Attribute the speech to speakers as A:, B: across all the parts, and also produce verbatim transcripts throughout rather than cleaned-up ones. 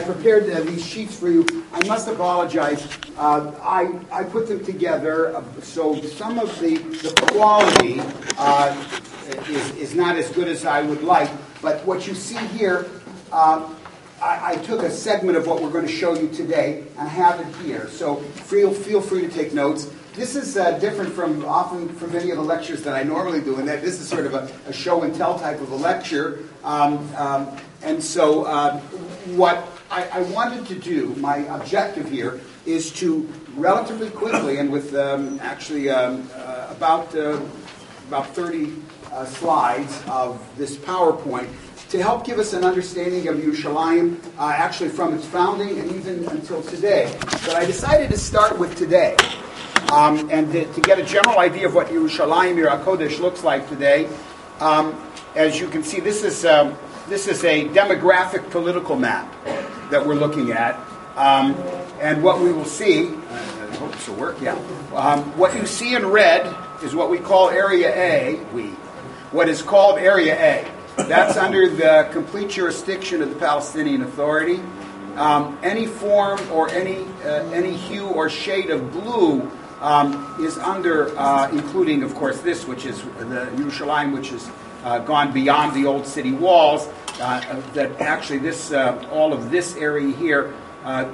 A: prepared uh, these sheets for you. I must apologize. Uh, I, I put them together, uh, so some of the, the quality uh, is, is not as good as I would like. But what you see here, uh, I, I took a segment of what we're going to show you today and have it here. So feel, feel free to take notes. This is uh, different from often from many of the lectures that I normally do, in that this is sort of a, a show and tell type of a lecture. Um, um, and so uh, what I, I wanted to do, my objective here, is to relatively quickly, and with um, actually um, uh, about, uh, about thirty uh, slides of this PowerPoint, to help give us an understanding of Yerushalayim, uh, actually from its founding and even until today. But I decided to start with today. Um, and to, to get a general idea of what Yerushalayim, Yer HaKodesh, looks like today. Um, as you can see, this is um, this is a demographic political map that we're looking at. Um, and what we will see, I hope this will work, yeah. Um, what you see in red is what we call Area A, we. What is called Area A. That's under the complete jurisdiction of the Palestinian Authority. Um, any form or any uh, any hue or shade of blue Um, is under, uh, including, of course, this, which is the Yerushalayim, which has uh, gone beyond the old city walls. Uh, that actually, this, uh, all of this area here uh,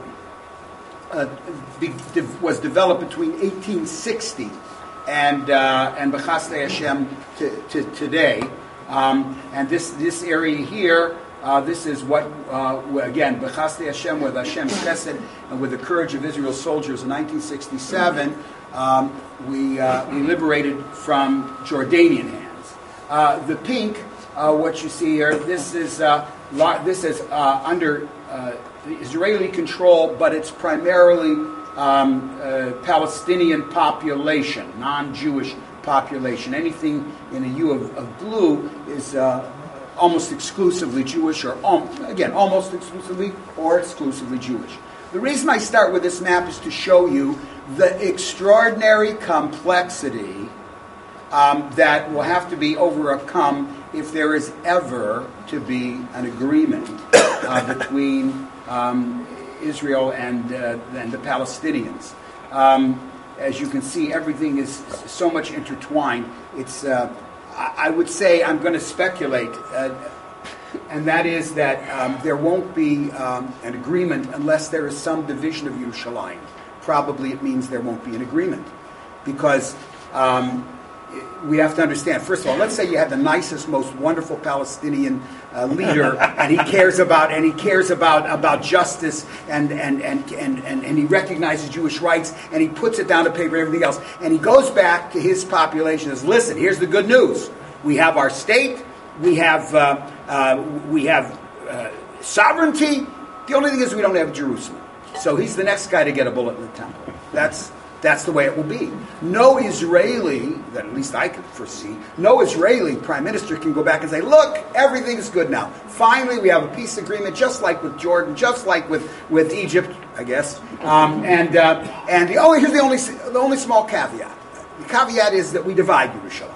A: uh, be, de- was developed between eighteen sixty and uh, and B'chasdei Hashem to, to today. Um, and this this area here. Uh, this is what, uh, again, B'chasdei Hashem, with Hashem's chesed, and with the courage of Israel's soldiers in nineteen sixty-seven, um, we uh, we liberated from Jordanian hands. Uh, the pink, uh, what you see here, this is uh, this is uh, under uh, Israeli control, but it's primarily um, uh, Palestinian population, non-Jewish population. Anything in a hue of, of blue is Uh, almost exclusively Jewish, or um, again, almost exclusively or exclusively Jewish. The reason I start with this map is to show you the extraordinary complexity um, that will have to be overcome if there is ever to be an agreement uh, between um, Israel and, uh, and the Palestinians. Um, as you can see, everything is so much intertwined. It's uh, I would say, I'm going to speculate, uh, and that is that um, there won't be um, an agreement unless there is some division of Yerushalayim. Probably it means there won't be an agreement, because um, we have to understand, first of all, let's say you have the nicest, most wonderful Palestinian uh, leader, and he cares about and he cares about, about justice, and and, and, and, and and he recognizes Jewish rights, and he puts it down to paper and everything else, and he goes back to his population and says, listen, here's the good news. We have our state, we have uh, uh, we have uh, sovereignty. The only thing is we don't have Jerusalem. So he's the next guy to get a bullet in the temple. That's That's the way it will be. No Israeli, that at least I could foresee, no Israeli prime minister can go back and say, look, everything is good now. Finally, we have a peace agreement, just like with Jordan, just like with, with Egypt, I guess. Um, and uh, and the only, here's the only the only small caveat. The caveat is that we divide Yerushalayim.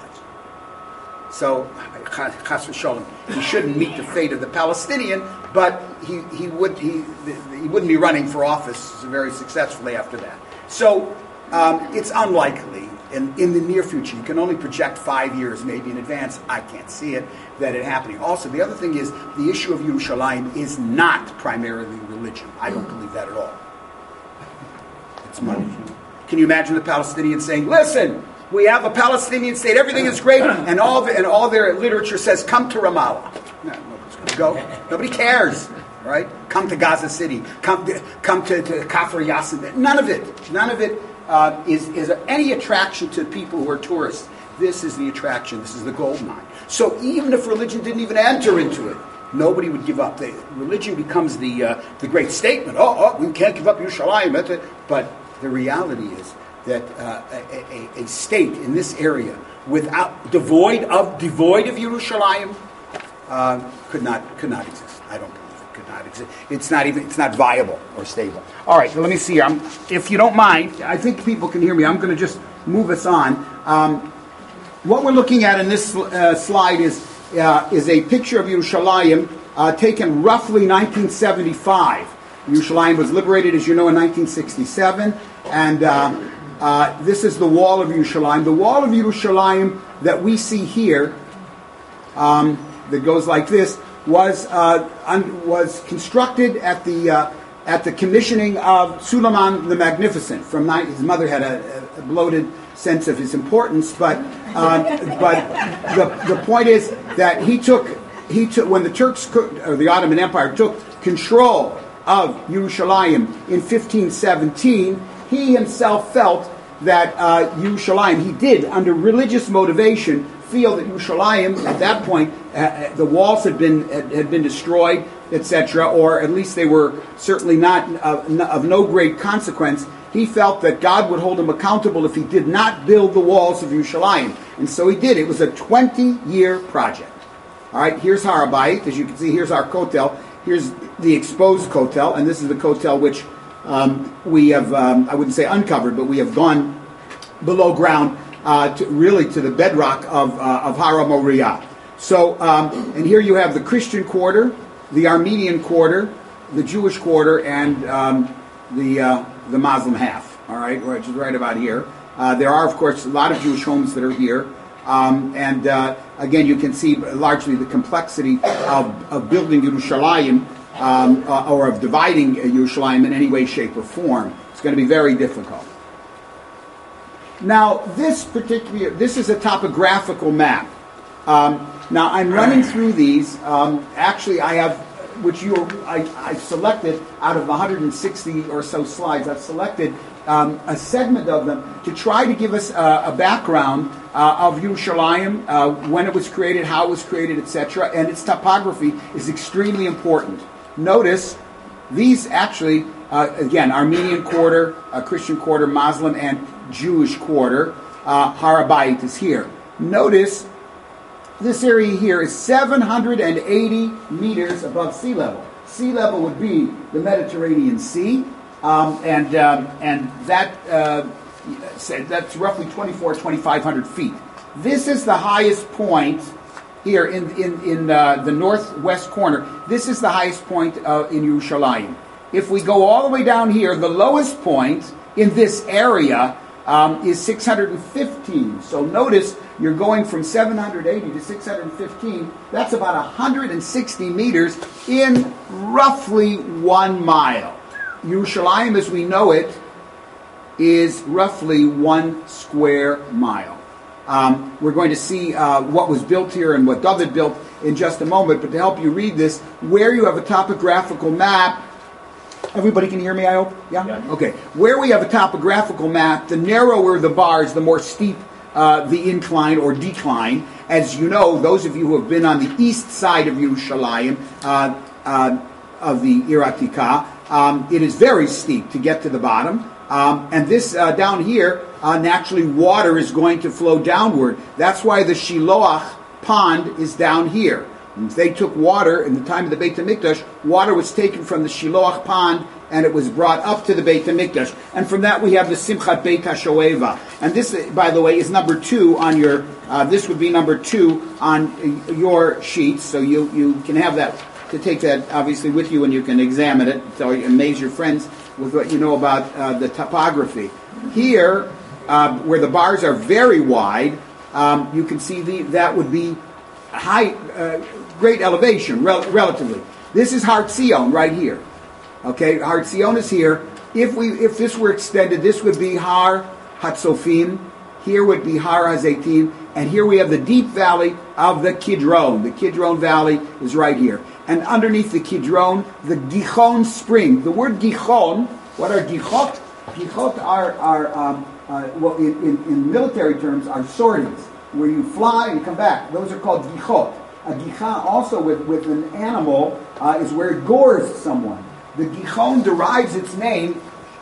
A: So, chas v'sholem, he shouldn't meet the fate of the Palestinian, but he he would he he wouldn't be running for office very successfully after that. So. Um, it's unlikely in, in the near future. You can only project five years maybe in advance. I can't see it, that it happening. Also, the other thing is the issue of Yerushalayim is not primarily religion. I don't believe that at all. It's money. Can you imagine the Palestinians saying, listen, we have a Palestinian state, everything is great, and all the, and all their literature says, come to Ramallah. No, nobody's going to go. Nobody cares. Right? Come to Gaza City. Come to, come to, to Kafr Yassin. None of it. None of it. Uh, is, is any attraction to people who are tourists. This is the attraction. This is the gold mine. So even if religion didn't even enter into it, nobody would give up. The, religion becomes the uh, the great statement. Oh, oh, we can't give up Yerushalayim. But the reality is that uh, a, a, a state in this area without devoid of devoid of Yerushalayim uh, could not could not exist. I don't believe. Could not exist. It's not even. It's not viable or stable. All right. Let me see. I'm, if you don't mind, I think people can hear me. I'm going to just move us on. Um, what we're looking at in this uh, slide is uh, is a picture of Yerushalayim uh, taken roughly nineteen seventy-five. Yerushalayim was liberated, as you know, in nineteen sixty-seven, and uh, uh, this is the wall of Yerushalayim. The wall of Yerushalayim that we see here, um, that goes like this, was uh, un- was constructed at the uh, at the commissioning of Suleiman the Magnificent. From ni- his mother had a, a bloated sense of his importance, but uh, but the the point is that he took he took when the Turks or the Ottoman Empire took control of Yerushalayim in fifteen seventeen. He himself felt that uh, Yerushalayim, he did under religious motivation feel that Yerushalayim at that point uh, the walls had been had, had been destroyed, et cetera, or at least they were certainly not uh, of no great consequence. He felt that God would hold him accountable if he did not build the walls of Yerushalayim, and so he did. It was a twenty-year project. All right, here's Har HaBayit. As you can see, here's our Kotel. Here's the exposed Kotel, and this is the Kotel which um, we have, um, I wouldn't say uncovered, but we have gone below ground uh, to, really to the bedrock of, uh, of Har HaMoriah. So, um, and here you have the Christian quarter, the Armenian quarter, the Jewish quarter, and um, the uh, the Muslim half, all right, which is right about here. Uh, there are, of course, a lot of Jewish homes that are here. Um, and uh, again, you can see largely the complexity of, of building Yerushalayim um, uh, or of dividing Yerushalayim in any way, shape, or form. It's going to be very difficult. Now, this particular, this is a topographical map. Um, now, I'm running through these. Um, actually, I have, which you, I, I selected out of one hundred sixty or so slides. I've selected um, a segment of them to try to give us uh, a background uh, of Yerushalayim, uh, when it was created, how it was created, et cetera. And its topography is extremely important. Notice these actually, uh, again, Armenian quarter, uh, Christian quarter, Muslim, and Jewish quarter. Uh, Har HaBayit is here. Notice this area here is seven hundred eighty meters above sea level. Sea level would be the Mediterranean Sea, um, and um, and that uh, that's roughly twenty-four, twenty-five hundred feet. This is the highest point here in in in uh, the northwest corner. This is the highest point uh, in Yerushalayim. If we go all the way down here, the lowest point in this area um, is six hundred fifteen. So notice you're going from seven hundred eighty to six hundred fifteen. That's about one hundred sixty meters in roughly one mile. Yerushalayim, as we know it, is roughly one square mile. Um, we're going to see uh, what was built here and what David built in just a moment, but to help you read this, where you have a topographical map, everybody can hear me, I hope? Yeah? yeah. Okay. Where we have a topographical map, the narrower the bars, the more steep uh, the incline or decline. As you know, those of you who have been on the east side of Yerushalayim, uh, uh, of the Ir Atikah, um, it is very steep to get to the bottom. Um, and this uh, down here, uh, naturally water is going to flow downward. That's why the Shiloach pond is down here. And they took water in the time of the Beit HaMikdash. Water was taken from the Shiloach pond and it was brought up to the Beit HaMikdash. And from that we have the Simchat Beit HaShoeva. And this, by the way, is number two on your, uh, this would be number two on your sheets. So you, you can have that, to take that obviously with you and you can examine it. So you amaze your friends with what you know about uh, the topography. Here, uh, where the bars are very wide, um, you can see the, that would be high, uh, great elevation, rel- relatively. This is Har Tzion right here. Okay, Har Tzion is here. If we, if this were extended, this would be Har Hatzofim. Here would be Har HaZeitim. And here we have the deep valley of the Kidron. The Kidron Valley is right here. And underneath the Kidron, the Gihon spring. The word Gihon, what are Gichot? Gichot are, are um, uh, well, in, in, in military terms, are sorties, where you fly and come back. Those are called Gichot. A Gichon also with, with an animal uh, is where it gores someone. The Gihon derives its name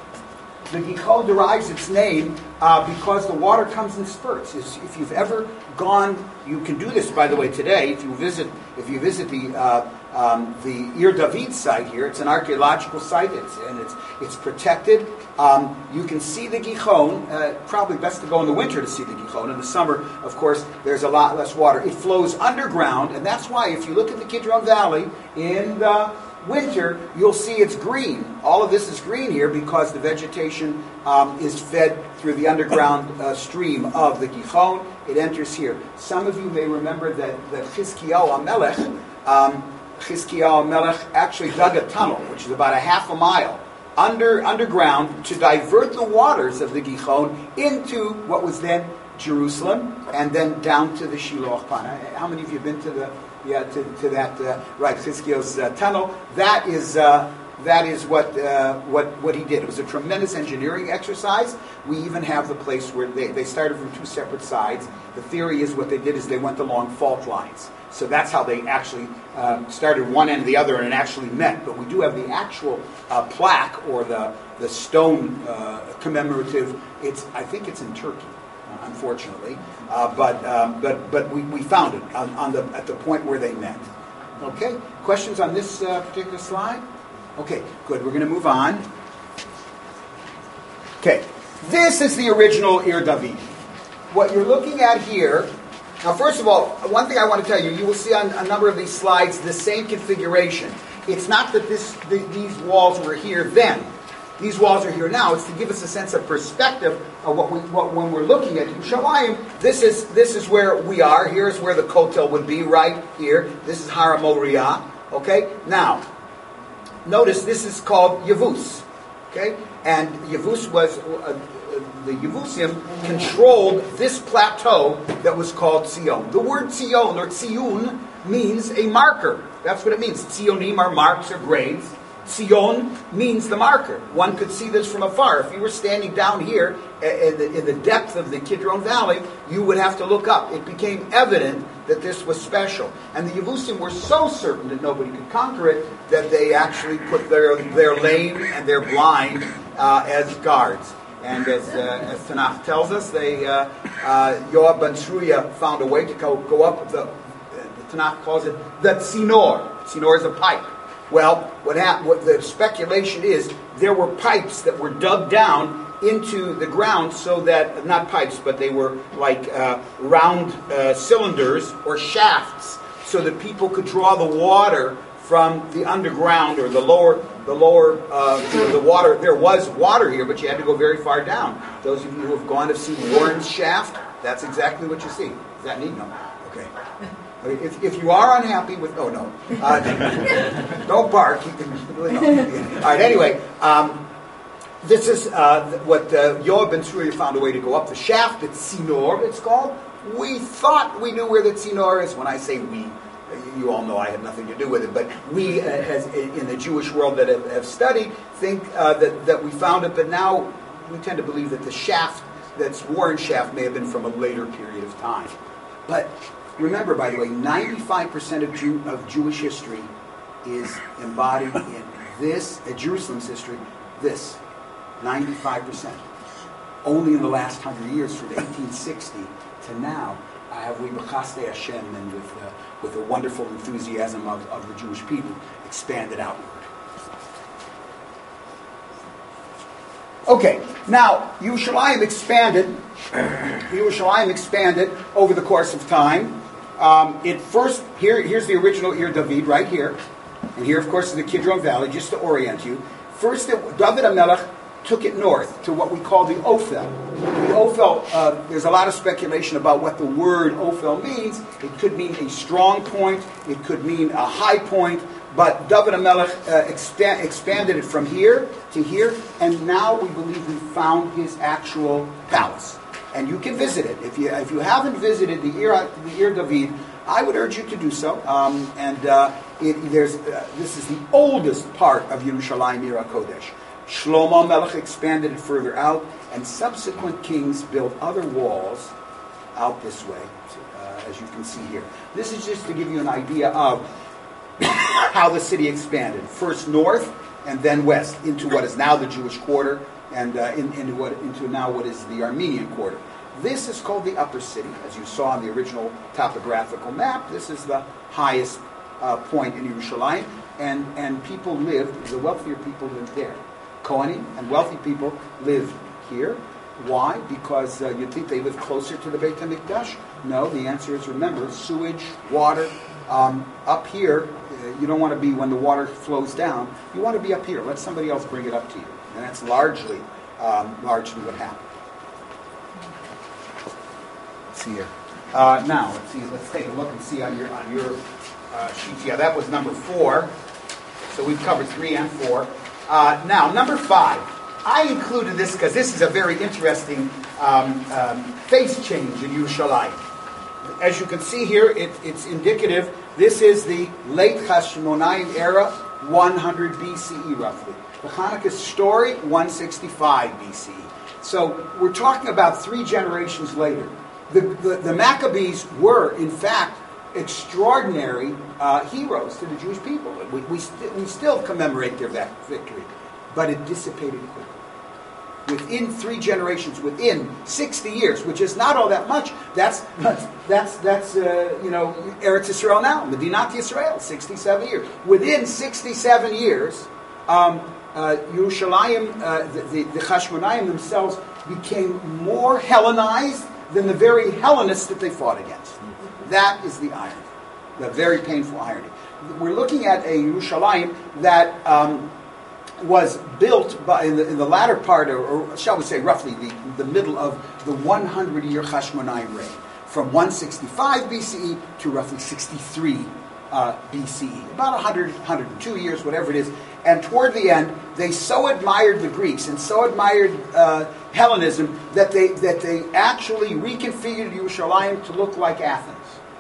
A: The Gihon derives its name uh, because the water comes in spurts. If you've ever gone, you can do this, by the way, today. If you visit, if you visit the uh, um, the Ir David site here, it's an archaeological site, it's, and it's it's protected. Um, you can see the Gihon. Uh, probably best to go in the winter to see the Gihon. In the summer, of course, there's a lot less water. It flows underground, and that's why if you look at the Kidron Valley in the winter, you'll see it's green. All of this is green here because the vegetation um, is fed through the underground uh, stream of the Gichon. It enters here. Some of you may remember that, that Chizkiyahu HaMelech, um, Chizkiyahu HaMelech actually dug a tunnel, which is about a half a mile, under underground to divert the waters of the Gichon into what was then Jerusalem, and then down to the Shiloh Pond. How many of you have been to the yeah to, to that uh, right Chizkiyahu's uh, tunnel? That is uh, that is what uh, what what he did. It was a tremendous engineering exercise. We even have the place where they, they started from two separate sides. The theory is what they did is they went along fault lines. So that's how they actually um, started one end and the other, and it actually met. But we do have the actual uh, plaque or the the stone uh, commemorative. It's I think it's in Turkey. Unfortunately, uh, but um, but but we, we found it on, on the at the point where they met. Okay, questions on this uh, particular slide? Okay, good. We're going to move on. Okay, this is the original Ir David. What you're looking at here. Now, first of all, one thing I want to tell you: you will see on a number of these slides the same configuration. It's not that this the, these walls were here then. These walls are here now. It's to give us a sense of perspective of what we, what when we're looking at Yerushalayim. This is this is where we are. Here's where the Kotel would be, right here. This is Har HaMoriah. Okay. Now, notice this is called Yavus. Okay, and Yavus was uh, the Yavusim controlled this plateau that was called Tzion. The word Tzion or Tziyun means a marker. That's what it means. Tzionim are marks or graves. Tzion means the marker. One could see this from afar. If you were standing down here in the, in the depth of the Kidron Valley, you would have to look up. It became evident that this was special. And the Yevusim were so certain that nobody could conquer it that they actually put their, their lame and their blind uh, as guards. And as, uh, as Tanakh tells us, they uh, uh, Yoav ben Tzruya found a way to go, go up the, the Tanakh calls it the Tzinor. Tzinor is a pipe. Well, what, happened, what the speculation is, there were pipes that were dug down into the ground so that, not pipes, but they were like uh, round uh, cylinders or shafts so that people could draw the water from the underground or the lower, the lower, uh, you know, the water. There was water here, but you had to go very far down. Those of you who have gone to see Warren's shaft, that's exactly what you see. Is that neat? No? Okay. If, if you are unhappy with, oh no, uh, don't bark. You can really no. All right. Anyway, um, this is uh, what uh, Yoav ben Tzruya found a way to go up the shaft. It's Tzinor. It's called. We thought we knew where the Tzinor is. When I say we, you all know I had nothing to do with it. But we, uh, as in the Jewish world that have, have studied, think uh, that that we found it. But now we tend to believe that the shaft, that's Warren's shaft, may have been from a later period of time. But remember, by the way, ninety-five percent of, Jew, of Jewish history is embodied in this, uh, Jerusalem's history, this, ninety-five percent. Only in the last hundred years, from eighteen sixty to now, uh, have we, b'chasdei Hashem, and with, uh, with the wonderful enthusiasm of, of the Jewish people, expanded outward. Okay, now, Yerushalayim expanded, Yerushalayim expanded over the course of time. Um, it first, here, here's the original Ir David right here. And here, of course, is the Kidron Valley, just to orient you. First, it, David HaMelech took it north to what we call the Ophel. The Ophel, uh, there's a lot of speculation about what the word Ophel means. It could mean a strong point. It could mean a high point. But David HaMelech uh, expa- expanded it from here to here. And now we believe we found his actual palace. And you can visit it. If you if you haven't visited the Ir, the Ir David, I would urge you to do so. Um, and uh, it, there's uh, this is the oldest part of Yerushalayim Ir HaKodesh. Shlomo Melech expanded it further out, and subsequent kings built other walls out this way, uh, as you can see here. This is just to give you an idea of how the city expanded. First north, and then west, into what is now the Jewish quarter, and uh, in, into what into now what is the Armenian quarter. This is called the Upper City, as you saw on the original topographical map. This is the highest uh, point in Yerushalayim, and and people lived. The wealthier people lived there. Kohanim and wealthy people lived here. Why? Because uh, you'd think they lived closer to the Beit HaMikdash? No, the answer is, remember, sewage, water, Um, up here, uh, you don't want to be when the water flows down. You want to be up here. Let somebody else bring it up to you. And that's largely, um, largely what happened. Let's see here. Uh, now, let's see. Let's take a look and see on your on your uh, sheets. Yeah, that was number four. So we've covered three and four. Uh, now, number five. I included this because this is a very interesting um, um, face change in Yerushalayim. As you can see here, it, it's indicative. This is the late Hashmonaim era, one hundred B C E roughly. The Hanukkah story, one sixty-five B C E. So we're talking about three generations later. The, the, the Maccabees were, in fact, extraordinary uh, heroes to the Jewish people. We, we, st- we still commemorate their victory, but it dissipated quickly. Within three generations, within sixty years, which is not all that much. That's that's that's, that's uh, you know Eretz Yisrael now, Medinat Yisrael, sixty-seven years. Within sixty-seven years, um, uh, Yerushalayim, uh, the, the, the Hashmonaim themselves became more Hellenized than the very Hellenists that they fought against. That is the irony, the very painful irony. We're looking at a Yerushalayim that. Um, was built by, in, the, in the latter part, or, or shall we say roughly the, the middle of the hundred-year Hashmonaim reign, from one sixty-five B C E to roughly sixty-three uh, B C E. About one hundred, one hundred two years, whatever it is. And toward the end, they so admired the Greeks and so admired uh, Hellenism that they, that they actually reconfigured Yerushalayim to look like Athens.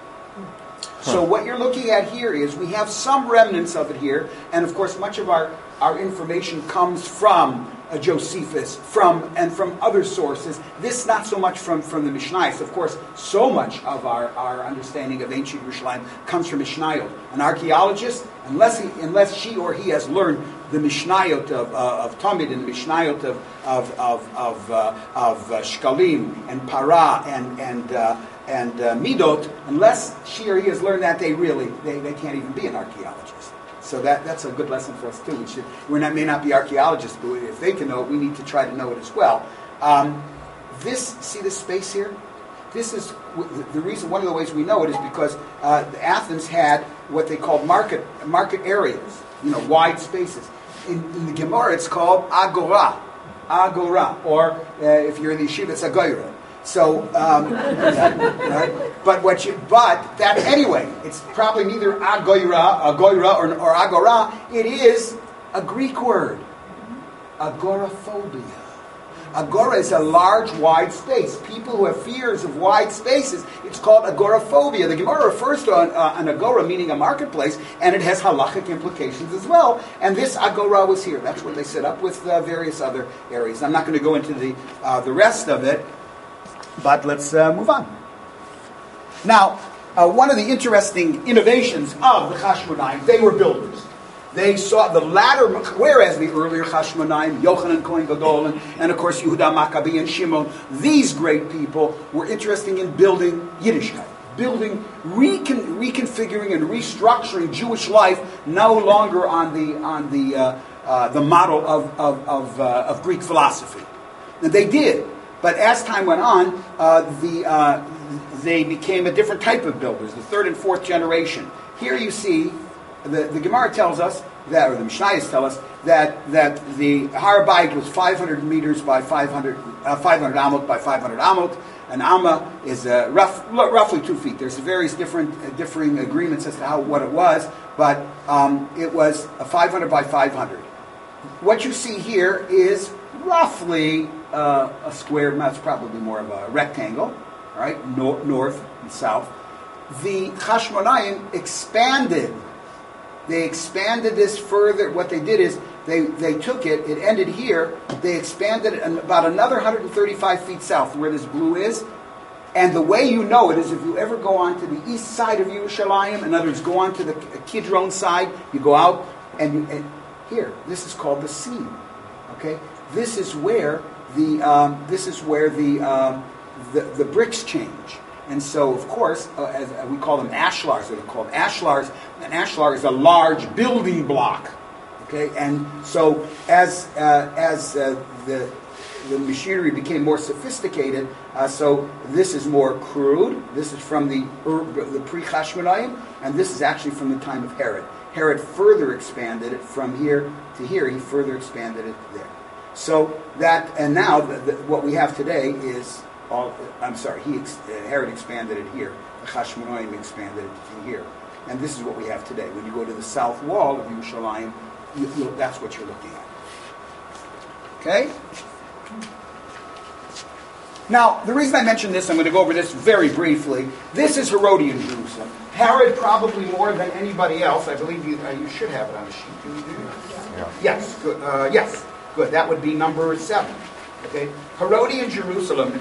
A: So what you're looking at here is we have some remnants of it here, and of course much of our, our information comes from uh, Josephus, from and from other sources. This not so much from, from the Mishnayos. Of course, so much of our, our understanding of ancient Yerushalayim comes from Mishnayot. An archaeologist, unless he, unless she or he has learned the Mishnayot of, uh, of Talmud and the Mishnayot of of of of, uh, of uh, Shkalim and Para and and uh, and uh, Midot, unless she or he has learned that, they really they, they can't even be an archaeologist. So that that's a good lesson for us too. We should we not may not be archaeologists, but if they can know it, we need to try to know it as well. Um, this see this space here. This is the reason. One of the ways we know it is because uh, Athens had what they called market market areas, you know, wide spaces. In, in the Gemara, it's called agora, agora, or uh, if you're in the yeshiva, it's agoira. So, um, right? but what you, but that anyway, it's probably neither agoira, agoira, or, or agora. It is a Greek word, agoraphobia. Agora is a large, wide space. People who have fears of wide spaces, it's called agoraphobia. The Gemara refers to an, uh, an agora, meaning a marketplace, and it has halachic implications as well. And this agora was here. That's what they set up with uh, various other areas. I'm not going to go into the uh, the rest of it, but let's uh, move on. Now, uh, one of the interesting innovations of the Hashmonaim, they were builders. They saw the latter, whereas the earlier Hashmonaim, Yochanan Kohen Gadol, and, and of course Yehuda Maccabi and Shimon, these great people were interested in building Yiddishkeit, building, recon, reconfiguring and restructuring Jewish life, no longer on the on the uh, uh, the model of of of, uh, of Greek philosophy. And they did, but as time went on, uh, the uh, they became a different type of builders, the third and fourth generation. Here you see. The, the Gemara tells us that, or the Mishnayos tell us that that the Har Bayit was five hundred meters by five hundred, uh, five hundred amot by five hundred amot. An amma is uh, rough, roughly two feet. There's various different uh, differing agreements as to how what it was, but um, it was a five hundred by five hundred. What you see here is roughly uh, a square. That's probably more of a rectangle, right? No, north and south. The Hashmonaim expanded. They expanded this further. What they did is they, they took it, it ended here, they expanded it about another one hundred thirty-five feet south where this blue is. And the way you know it is if you ever go on to the east side of Yerushalayim, in other words, go on to the Kidron side, you go out, and, you, and here, this is called the seam. Okay? This is where the, um, this is where the, um, the, the bricks change. And so, of course, uh, as uh, we call them ashlars, they're called ashlars. An ashlar is a large building block. Okay, and so as uh, as uh, the the machinery became more sophisticated. Uh, so this is more crude. This is from the the pre-Chashmonaim, and this is actually from the time of Herod. Herod further expanded it from here to here. He further expanded it there. So that, and now the, the, what we have today is all. I'm sorry, he ex, uh, Herod expanded it here. The Chashmonaim expanded it to here, and this is what we have today. When you go to the south wall of Yerushalayim, you, you, that's what you're looking at. Okay. Now, the reason I mention this, I'm going to go over this very briefly. This is Herodian Jerusalem. Herod, probably more than anybody else, I believe you, uh, you should have it on the sheet. Do you, do you? Yeah. Yes, good. Uh, yes, good. That would be number seven. Okay, Herodian Jerusalem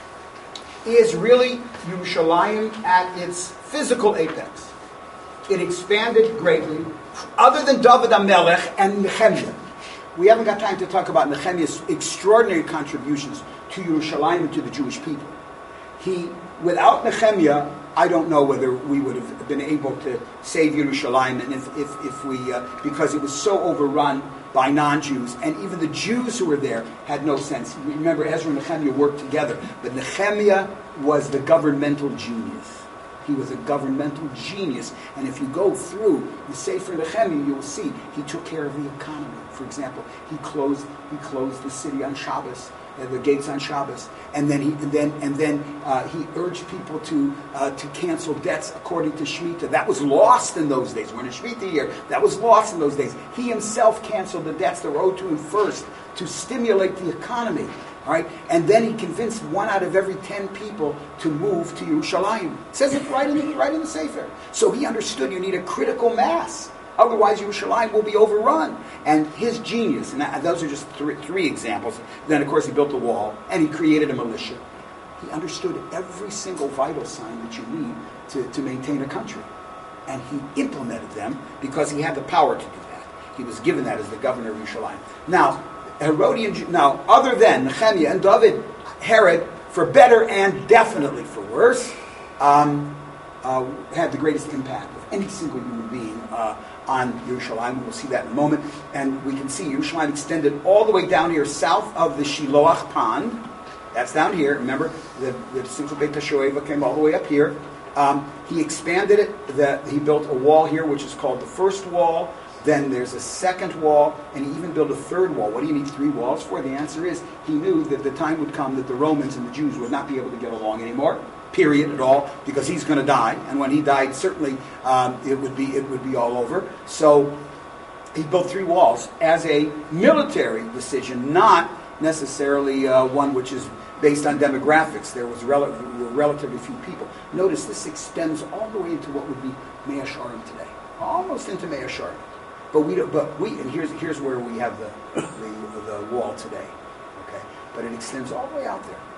A: is really Yerushalayim at its physical apex. It expanded greatly, other than David HaMelech and Nehemiah. We haven't got time to talk about Nehemiah's extraordinary contributions to Yerushalayim and to the Jewish people. He, without Nehemiah, I don't know whether we would have been able to save Yerushalayim, and if, if, if we, uh, because it was so overrun by non-Jews, and even the Jews who were there had no sense. Remember, Ezra and Nehemiah worked together, but Nehemiah was the governmental genius. He was a governmental genius, and if you go through the Sefer Nehemiah, you will see he took care of the economy. For example, he closed he closed the city on Shabbos, uh, the gates on Shabbos, and then he and then and then uh, he urged people to uh, to cancel debts according to Shemitah. That was lost in those days. We're in a Shemitah year. That was lost in those days. He himself canceled the debts that were owed to him first to stimulate the economy. All right, and then he convinced one out of every ten people to move to Yerushalayim. It says it right in the, right in the Sefer. So he understood you need a critical mass. Otherwise, Yerushalayim will be overrun. And his genius, and that, those are just three, three examples. Then, of course, he built a wall, and he created a militia. He understood every single vital sign that you need to, to maintain a country. And he implemented them because he had the power to do that. He was given that as the governor of Yerushalayim. Now, Herodian, now, other than Nehemiah and David, Herod, for better and definitely for worse, um, uh, had the greatest impact of any single human being uh, on Yerushalayim. We'll see that in a moment. And we can see Yerushalayim extended all the way down here south of the Shiloach Pond. That's down here. Remember, the, the Simcha Beit HaShoeva came all the way up here. Um, he expanded it. The, he built a wall here, which is called the first wall. Then there's a second wall, and he even built a third wall. What do you need three walls for? The answer is he knew that the time would come that the Romans and the Jews would not be able to get along anymore, period, at all, because he's going to die. And when he died, certainly um, it would be it would be all over. So he built three walls as a military decision, not necessarily uh, one which is based on demographics. There was rel- were relatively few people. Notice this extends all the way into what would be Mea Shearim today, almost into Mea Shearim. But we don't, but we, and here's here's where we have the, the the wall today, okay? But it extends all the way out there.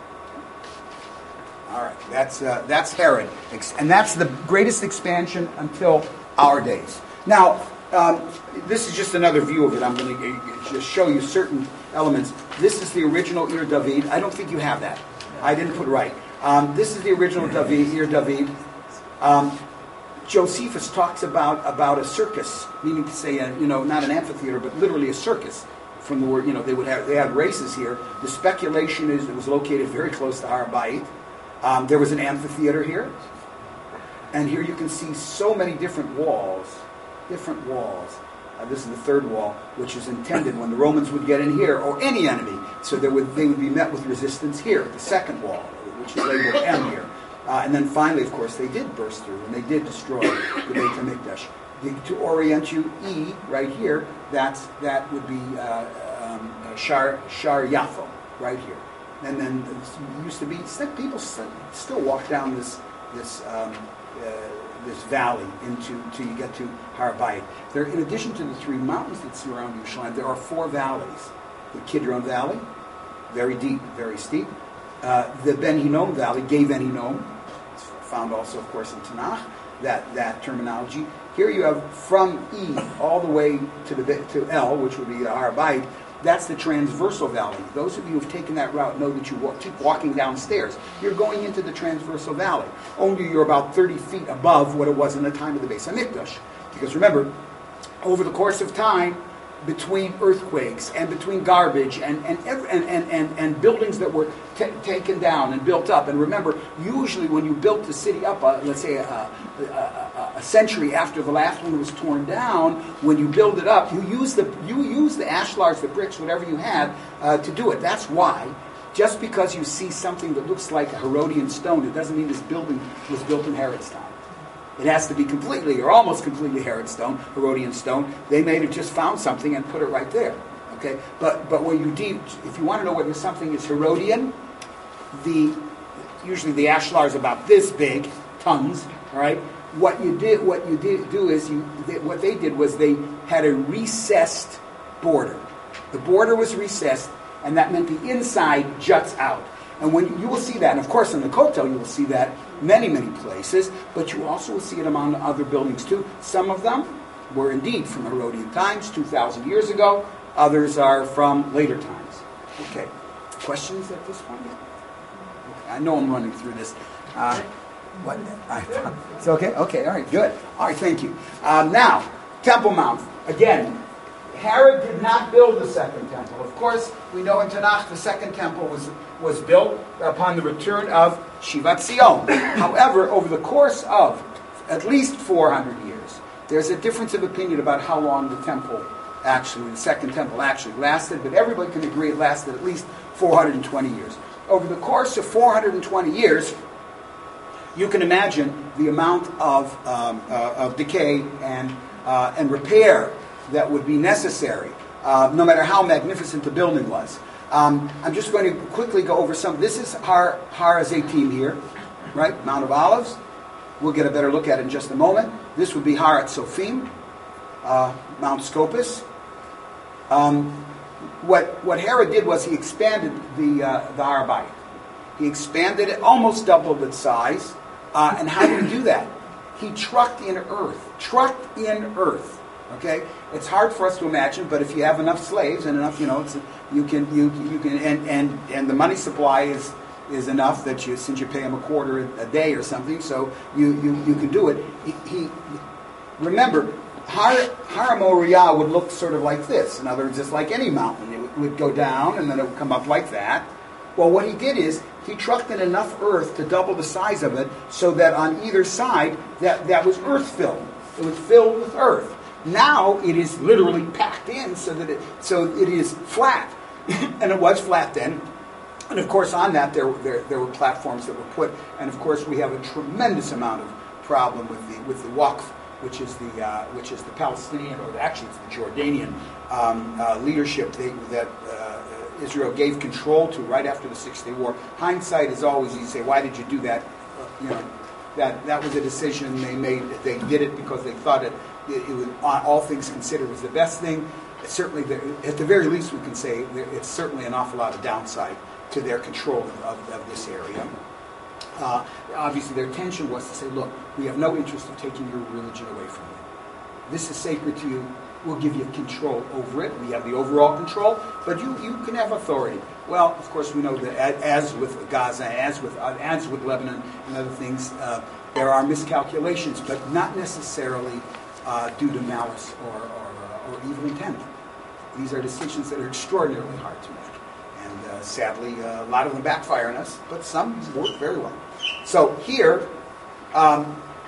A: All right, that's uh, that's Herod, and that's the greatest expansion until our days. Now, um, this is just another view of it. I'm going to just show you certain elements. This is the original Ir David. I don't think you have that. I didn't put right. Um, this is the original David, Ir David. Um, Josephus talks about, about a circus, meaning to say, a, you know, not an amphitheater, but literally a circus. From the word, you know, they would have they had races here. The speculation is it was located very close to Har Bayit. Um, there was an amphitheater here, and here you can see so many different walls, different walls. Uh, this is the third wall, which is intended when the Romans would get in here, or any enemy, so they would they would be met with resistance here. The second wall, which is labeled M here. Uh, and then finally, of course, they did burst through, and they did destroy the Beit HaMikdash. The, to orient you, E, right here, that's, that would be uh, um, Shar, Shar Yafo, right here. And then it used to be, people still walk down this this um, uh, this valley into till you get to Har Bayit. There, in addition to the three mountains that surround Yerushalayim, there are four valleys. The Kidron Valley, very deep, very steep. Uh, the Ben Hinnom Valley, Gay Ben Hinnom, found also, of course, in Tanakh, that, that terminology. Here you have from E all the way to the to L, which would be the Har Bayit. That's the transversal valley. Those of you who have taken that route know that you walk, keep walking downstairs. You're going into the transversal valley. Only you're about thirty feet above what it was in the time of the Beis HaMikdash. Because remember, over the course of time, between earthquakes and between garbage and and every, and, and, and, and buildings that were t- taken down and built up. And remember, usually when you built the city up, uh, let's say a, a, a, a century after the last one was torn down, when you build it up, you use the you use the ashlars, the bricks, whatever you had uh, to do it. That's why. Just because you see something that looks like a Herodian stone, it doesn't mean this building was built in Herod's time. It has to be completely or almost completely Herod stone, Herodian stone. They may have just found something and put it right there. Okay, but but when you deep, if you want to know whether something is Herodian, the usually the ashlar is about this big, tons. All right. What you did, what you did do is you. They, what they did was they had a recessed border. The border was recessed. And that meant the inside juts out. And when you, you will see that, and of course in the Kotel you will see that many, many places, but you also will see it among other buildings too. Some of them were indeed from Herodian times, two thousand years ago. Others are from later times. Okay. Questions at this point? Okay. I know I'm running through this. Uh, what? I, it's okay? Okay, all right, good. All right, thank you. Um, now, Temple Mount. Again, Herod did not build the second temple. Of course, we know in Tanakh the second temple was, was built upon the return of Shivat Zion. However, over the course of at least four hundred years, there's a difference of opinion about how long the temple actually, the second temple actually lasted, but everybody can agree it lasted at least four hundred twenty years. Over the course of four hundred twenty years, you can imagine the amount of, um, uh, of decay and, uh, and repair that would be necessary, uh, no matter how magnificent the building was. Um, I'm just going to quickly go over some. This is Har, Har Azeitim here, right? Mount of Olives. We'll get a better look at it in just a moment. This would be Har Atzofim, uh, Mount Scopus. Um, what, what Herod did was he expanded the, uh, the Har Bayit. He expanded it, almost doubled its size. Uh, and how did he do that? He trucked in earth. Trucked in earth. Okay, it's hard for us to imagine, but if you have enough slaves and enough, you know, it's, you can you you can and, and and the money supply is is enough that you since you pay him a quarter a day or something, so you you, you can do it. He, he remember Har Har Moriah would look sort of like this. In other words, just like any mountain, it would, would go down and then it would come up like that. Well, what he did is he trucked in enough earth to double the size of it, so that on either side that that was earth filled. It was filled with earth. Now it is literally packed in so that it so it is flat, and it was flat then. And of course, on that there, there there were platforms that were put, and of course we have a tremendous amount of problem with the with the Waqf, which is the uh, which is the Palestinian, or actually it's the Jordanian um, uh, leadership they, that uh, Israel gave control to right after the Six Day War. Hindsight is always you say, why did you do that? Uh, you know, that that was a decision they made. They did it because they thought it. It, it was, all things considered, was the best thing. Certainly, there, at the very least, we can say there, it's certainly an awful lot of downside to their control of, of, of this area. Uh, obviously, their intention was to say, look, we have no interest in taking your religion away from you. This is sacred to you. We'll give you control over it. We have the overall control, but you, you can have authority. Well, of course, we know that as with Gaza, as with as with Lebanon and other things, uh, there are miscalculations, but not necessarily Uh, due to malice or, or, uh, or evil intent. These are decisions that are extraordinarily hard to make. And uh, sadly, uh, a lot of them backfire on us, but some work very well. So here, um,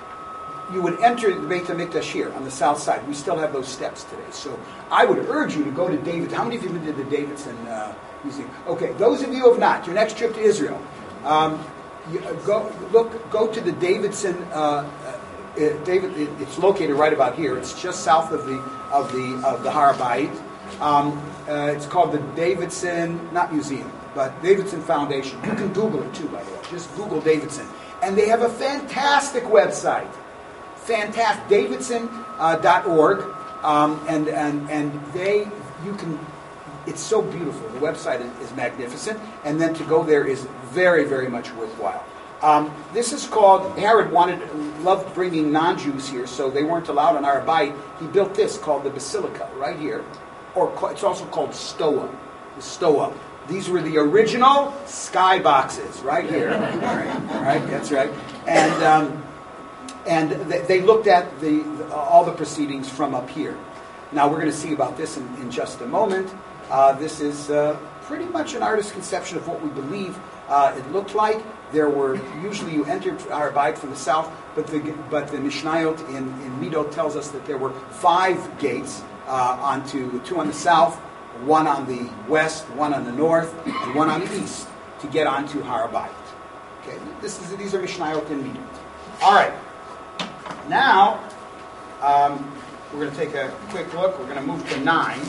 A: you would enter the Beit HaMikdash here on the south side. We still have those steps today. So I would urge you to go to David. How many of you have been to the Davidson uh, Museum? Okay, those of you who have not, your next trip to Israel, um, you, uh, go look, go to the Davidson uh, It, David, it, it's located right about here. It's just south of the of the of the Har Bayit. Um, uh, it's called the Davidson, not museum, but Davidson Foundation. You can Google it too, by the way. Just Google Davidson, and they have a fantastic website. Fantastic, Davidson dot org, um, and and and they you can. It's so beautiful. The website is, is magnificent, and then to go there is very very much worthwhile. Um, this is called, Herod wanted, loved bringing non-Jews here, so they weren't allowed on Har Bayit. He built this called the Basilica, right here. Or it's also called Stoa. The Stoa. These were the original sky boxes, right here. right, right, that's right. And um, and they, they looked at the, the all the proceedings from up here. Now we're going to see about this in, in just a moment. Uh, this is uh, pretty much an artist's conception of what we believe uh, it looked like. There were, usually you entered Har Habayit from the south, but the but the Mishnayot in, in Midot tells us that there were five gates uh, onto, two on the south, one on the west, one on the north, and one on the east to get onto Har Habayit. Okay, this is these are Mishnayot in Midot. All right, now um, we're going to take a quick look. We're going to move to nine.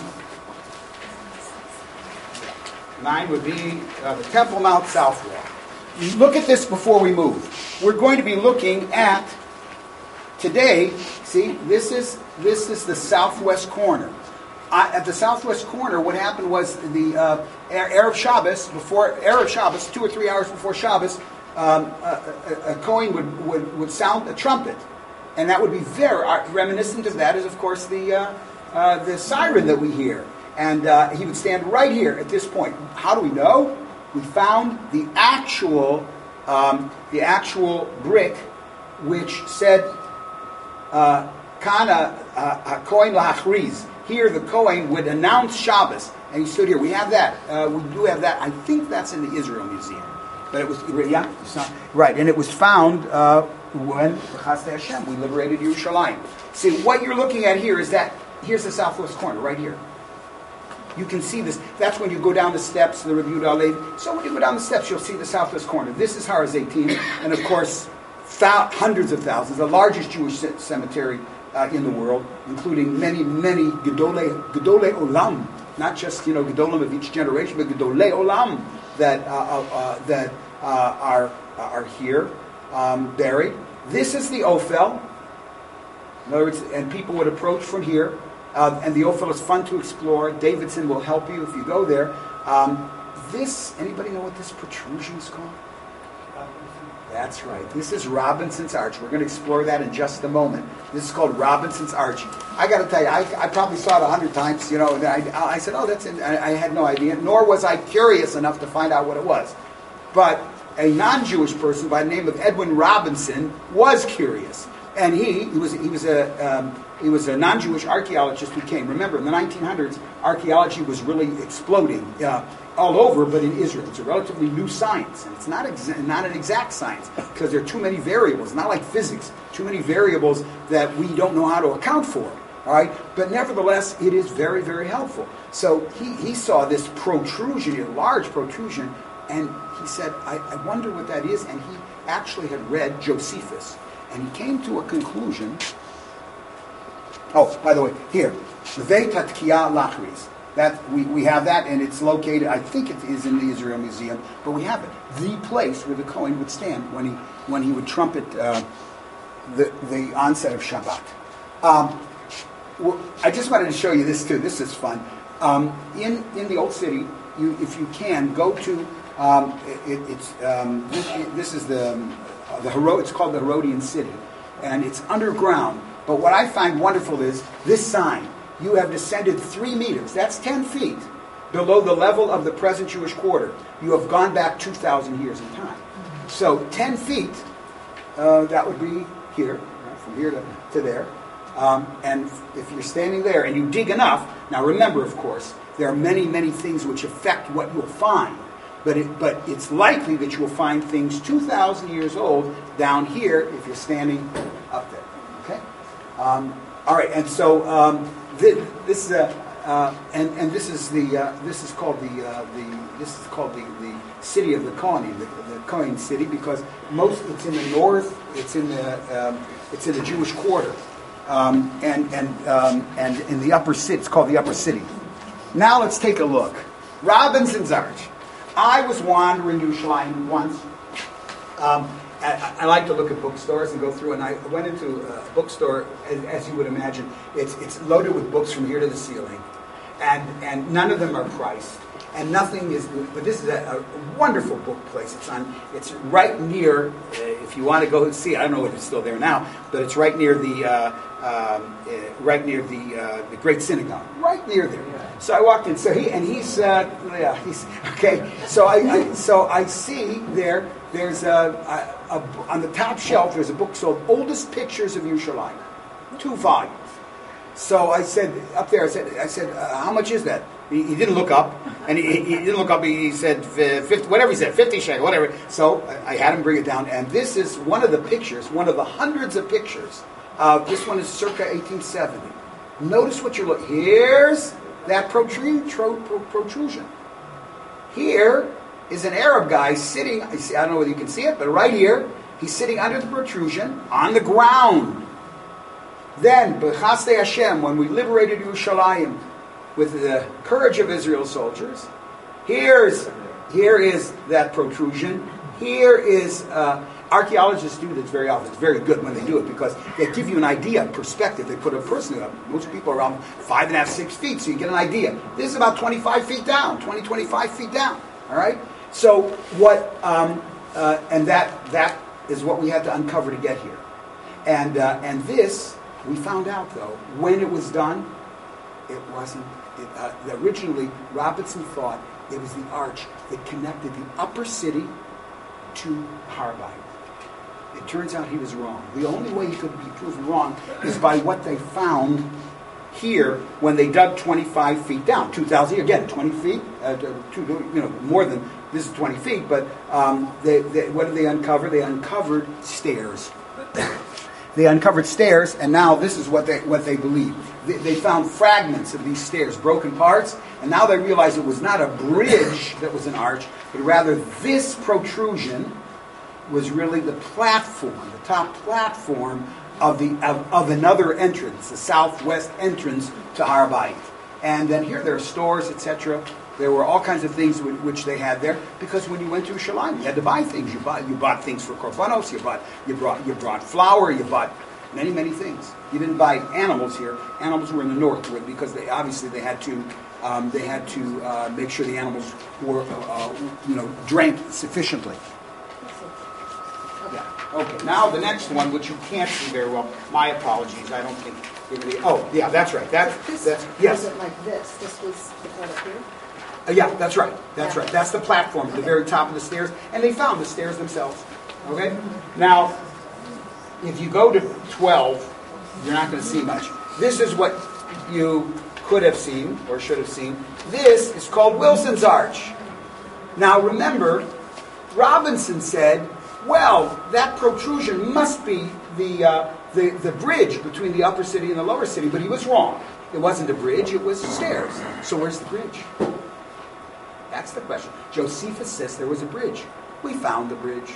A: Nine would be uh, the Temple Mount South Wall. Look at this before we move. We're going to be looking at today. See, this is this is the southwest corner. Uh, at the southwest corner, what happened was the uh, Erev Shabbos, before Erev Shabbos, two or three hours before Shabbos, um, a, a, a Kohen would, would would sound a trumpet, and that would be very uh, reminiscent of that. Is of course the uh, uh, the siren that we hear, and uh, he would stand right here at this point. How do we know? We found the actual, um, the actual brick, which said, "Kana Kohen lahachriz." Here, the Kohen would announce Shabbos, and he stood here. We have that. Uh, we do have that. I think that's in the Israel Museum, but it was yeah, it's not, right, and it was found uh, when Chasdei Hashem we liberated Yerushalayim. See, what you're looking at here is that here's the southwest corner, right here. You can see this. That's when you go down the steps, the Review Alevi. So when you go down the steps, you'll see the southwest corner. This is Har HaZeitim, and of course, thou- hundreds of thousands, the largest Jewish c- cemetery uh, in the world, including many, many Gedolei, Gedolei Olam, not just, you know, Gedolim of each generation, but Gedolei Olam that uh, uh, that uh, are are here um, buried. This is the Ophel. In other words, and people would approach from here. Uh, and the Ophel is fun to explore. Davidson will help you if you go there. Um, this, anybody know what this protrusion is called? That's right. This is Robinson's Arch. We're going to explore that in just a moment. This is called Robinson's Arch. I got to tell you, I, I probably saw it a hundred times. You know, and I, I said, "Oh, that's." I, I had no idea, nor was I curious enough to find out what it was. But a non-Jewish person by the name of Edwin Robinson was curious, and he, he was he was a. Um, He was a non-Jewish archaeologist who came. Remember, in the nineteen hundreds, archaeology was really exploding uh, all over, but in Israel. It's a relatively new science, and it's not exa- not an exact science, because there are too many variables, not like physics, too many variables that we don't know how to account for. All right? But nevertheless, it is very, very helpful. So he, he saw this protrusion, a large protrusion, and he said, I, I wonder what that is, and he actually had read Josephus, and he came to a conclusion. Oh, by the way, here, Veit HaTkiah Lachriz. That we, we have that, and it's located. I think it is in the Israel Museum, but we have it. The place where the Kohen would stand when he when he would trumpet uh, the the onset of Shabbat. Um, well, I just wanted to show you this too. This is fun. Um, in in the old city, you if you can go to um, it, it's um, this, this is the uh, the Hero, it's called the Herodian City, and it's underground. But what I find wonderful is this sign. You have descended three meters. That's ten feet below the level of the present Jewish quarter. You have gone back two thousand years in time. So ten feet, uh, that would be here, right, from here to, to there. Um, and if you're standing there and you dig enough, now remember, of course, there are many, many things which affect what you'll find. But it, but it's likely that you will find things two thousand years old down here if you're standing up there. Okay? Um, all right, and so um, this, this is a, uh, and and this is the uh, this is called the uh, the this is called the, the city of the Kohanim, the, the Kohen city, because most it's in the north, it's in the um, it's in the Jewish quarter, um, and and um, and in the upper city, it's called the upper city. Now let's take a look. Robinson's Arch. I was wandering Yerushalayim once. Um, I, I like to look at bookstores and go through, and I went into a bookstore, as, as you would imagine. It's it's loaded with books from here to the ceiling, and and none of them are priced, and nothing is. But this is a, a wonderful book place. It's on. It's right near. Uh, if you want to go and see, I don't know if it's still there now, but it's right near the uh, um, uh, right near the uh, the Great Synagogue, right near there. So I walked in. So he and he's uh, yeah he's okay. So I, I so I see there. There's a, a, a on the top shelf. There's a book called "Oldest Pictures of Yerushalayim," two volumes. So I said, up there, I said, I said, uh, how much is that? He, he didn't look up, and he, he didn't look up, he, he said, fifty, whatever he said, fifty shekel, whatever. So I, I had him bring it down, and this is one of the pictures, one of the hundreds of pictures. Uh, this one is circa eighteen seventy. Notice what you're looking, here's that protrude, tro, pro, protrusion. Here is an Arab guy sitting, I don't know whether you can see it, but right here, he's sitting under the protrusion on the ground. Then, B'chaste Hashem, when we liberated Yerushalayim with the courage of Israel's soldiers, here's, here is that protrusion. Here is, uh, archaeologists do this very often. It's very good when they do it because they give you an idea, perspective. They put a person up. Most people are around five and a half, six feet, so you get an idea. This is about twenty-five feet down, twenty, twenty-five feet down. All right? So what, um, uh, and that that is what we had to uncover to get here. And uh, and this, we found out, though, when it was done, it wasn't, it, uh, originally, Robinson thought it was the arch that connected the upper city to Har Bayit. It turns out he was wrong. The only way he could be proven wrong is by what they found here when they dug twenty-five feet down. two thousand, again, twenty feet, uh, two, you know, more than, this is twenty feet, but um, they, they, what did they uncover? They uncovered stairs. They uncovered stairs, and now this is what they what they believe. They, they found fragments of these stairs, broken parts, and now they realize it was not a bridge that was an arch, but rather this protrusion was really the platform, the top platform of the of, of another entrance, the southwest entrance to Har Bayit. And then here there are stores, et cetera. There were all kinds of things which, which they had there because when you went to Yerushalayim, you had to buy things. You bought you bought things for korbanos. You bought you brought you brought flour. You bought many many things. You didn't buy animals here. Animals were in the north because they obviously they had to um, they had to uh, make sure the animals were uh, you know drank sufficiently. Yeah. Okay. Now the next one, which you can't see very well. My apologies. I don't think. Really, oh, yeah, that's right. That,
B: this
A: that's yes.
B: wasn't like this. This was the up here.
A: Uh, yeah, that's right. That's
B: Yeah.
A: right. That's the platform at the very top of the stairs, and they found the stairs themselves. Okay. Now, if you go to twelve, you're not going to see much. This is what you could have seen or should have seen. This is called Wilson's Arch. Now, remember, Robinson said, well, that protrusion must be the, uh, the the bridge between the upper city and the lower city, but he was wrong. It wasn't a bridge, it was stairs. So where's the bridge? That's the question. Josephus says there was a bridge. We found the bridge.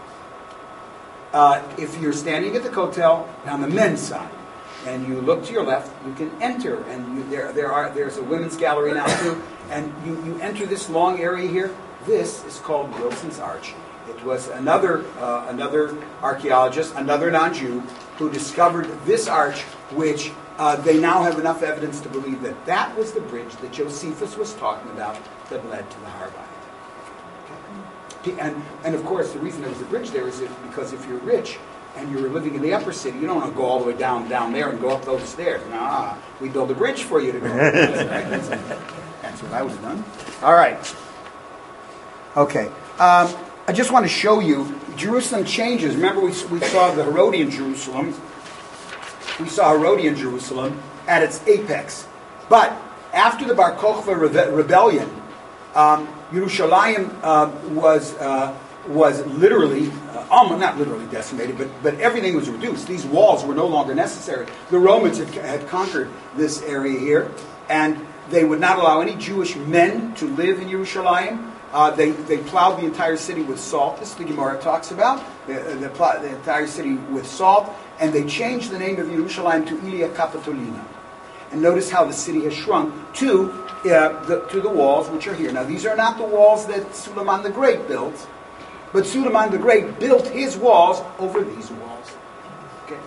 A: Uh, if you're standing at the Kotel on the men's side, and you look to your left, you can enter, and you, there there are there's a women's gallery now too, and you, you enter this long area here. This is called Wilson's Arch. It was another uh, another archaeologist, another non-Jew, who discovered this arch, which uh, they now have enough evidence to believe that that was the bridge that Josephus was talking about that led to the Har Bayit. Okay. And, and of course, the reason there was a bridge there is because if you're rich and you're living in the upper city, you don't want to go all the way down down there and go up those stairs. Nah, we build a bridge for you to go. That's, that's what I would have done. All right. Okay. Um, I just want to show you, Jerusalem changes. Remember we, we saw the Herodian Jerusalem. We saw Herodian Jerusalem at its apex. But after the Bar Kokhba rebe- rebellion, um, Yerushalayim uh, was uh, was literally, uh, almost not literally decimated, but, but everything was reduced. These walls were no longer necessary. The Romans had, had conquered this area here, and they would not allow any Jewish men to live in Yerushalayim. Uh, they, they plowed the entire city with salt. This is the Gemara talks about. The, the, the entire city with salt. And they changed the name of Yerushalayim to Ilia Capitolina. And notice how the city has shrunk to, uh, the, to the walls which are here. Now these are not the walls that Suleiman the Great built. But Suleiman the Great built his walls over these walls. Okay.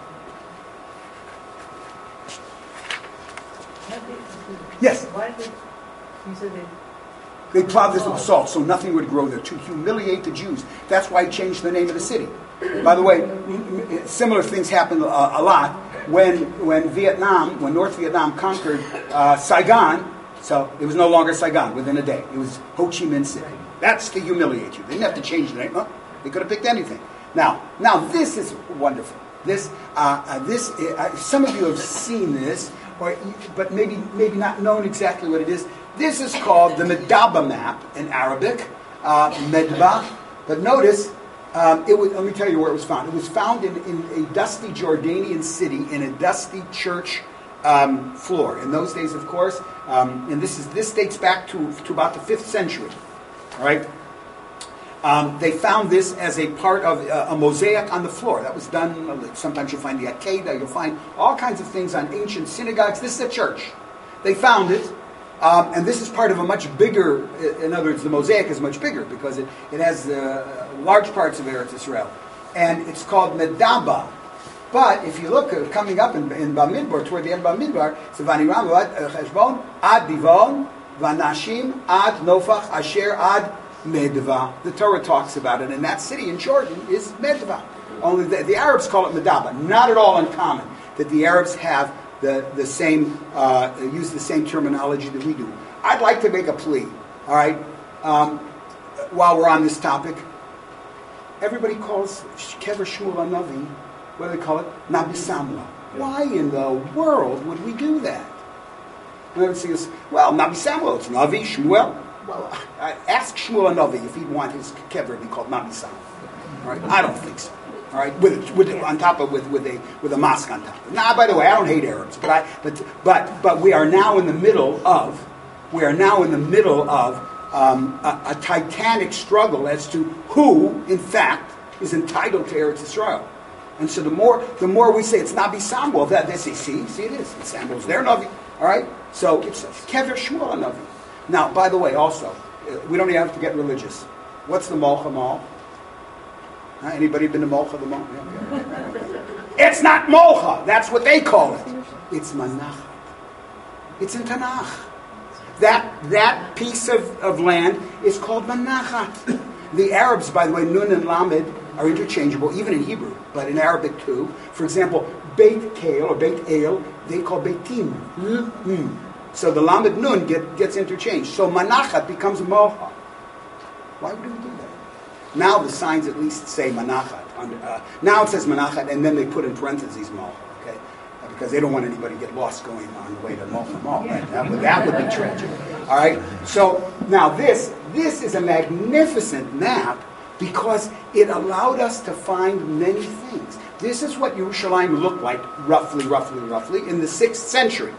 A: Yes?
C: Why did they, you said they...
A: They plowed this with salt so nothing would grow there, to humiliate the Jews. That's why he changed the name of the city. By the way, similar things happened a, a lot when when Vietnam, when North Vietnam conquered uh, Saigon. So it was no longer Saigon within a day. It was Ho Chi Minh City. That's to humiliate you. They didn't have to change the name. Huh? They could have picked anything. Now, now this is wonderful. This, uh, uh, this, uh, some of you have seen this. or, but maybe maybe not known exactly what it is. This is called the Medaba map in Arabic, uh, Medba. But notice, um, it was, let me tell you where it was found. It was found in, in a dusty Jordanian city in a dusty church um, floor. In those days, of course, um, and this is this dates back to, to about the fifth century. All right. Um, they found this as a part of uh, a mosaic on the floor. That was done, sometimes you'll find the Akedah, you'll find all kinds of things on ancient synagogues. This is a church. They found it, um, and this is part of a much bigger, in other words, the mosaic is much bigger because it, it has uh, large parts of Eretz Israel. And it's called Medaba. But if you look, uh, coming up in, in Bamidbar, toward the end of Bamidbar, it's Vaniram Cheshbon, Ad Divon, Vanashim, Ad Nofach, Asher, Ad Medva. The Torah talks about it, and that city in Jordan is Medva. Only the, the Arabs call it Medaba. Not at all uncommon that the Arabs have the the same uh, use the same terminology that we do. I'd like to make a plea. All right, um, while we're on this topic, everybody calls Kever Shmuel Hanavi. What do they call it? Nabi Samla. Why in the world would we do that? And everybody says, well, Nabi Samuel, it's Navi Shmuel. Well, uh, ask Shmuel Hanavi if he'd want his kever to be called Nabi Sam. All right, I don't think so. All right, with, with on top of with with a with a mosque on top. Now, by the way, I don't hate Arabs, but I but but but we are now in the middle of we are now in the middle of um, a, a titanic struggle as to who, in fact, is entitled to Eretz Israel. And so the more the more we say it's Nabi Samuel, that they say, see, see it is. It's Samuel's their Navi. All right, so it's kever Shmuel Hanavi. Now, by the way, also, we don't even have to get religious. What's the Molcha Mall? Uh, anybody been to Molcha the Mall? Yeah. It's not Molcha. That's what they call it. It's Manachat. It's in Tanakh. That that piece of, of land is called Manachat. The Arabs, by the way, Nun and Lamed are interchangeable, even in Hebrew, but in Arabic too. For example, Beit Kael or Beit El, they call Beitim. Mm-hmm. So the Lamed Nun get, gets interchanged. So Manachat becomes Mocha. Why would we do that? Now the signs at least say Manachat. Under, uh, now it says Manachat, and then they put in parentheses Mocha, okay? Uh, because they don't want anybody to get lost going on the way to Mocha Mall. Right? That, would, that would be tragic. All right? So now this, this is a magnificent map because it allowed us to find many things. This is what Yerushalayim looked like, roughly, roughly, roughly, in the sixth century.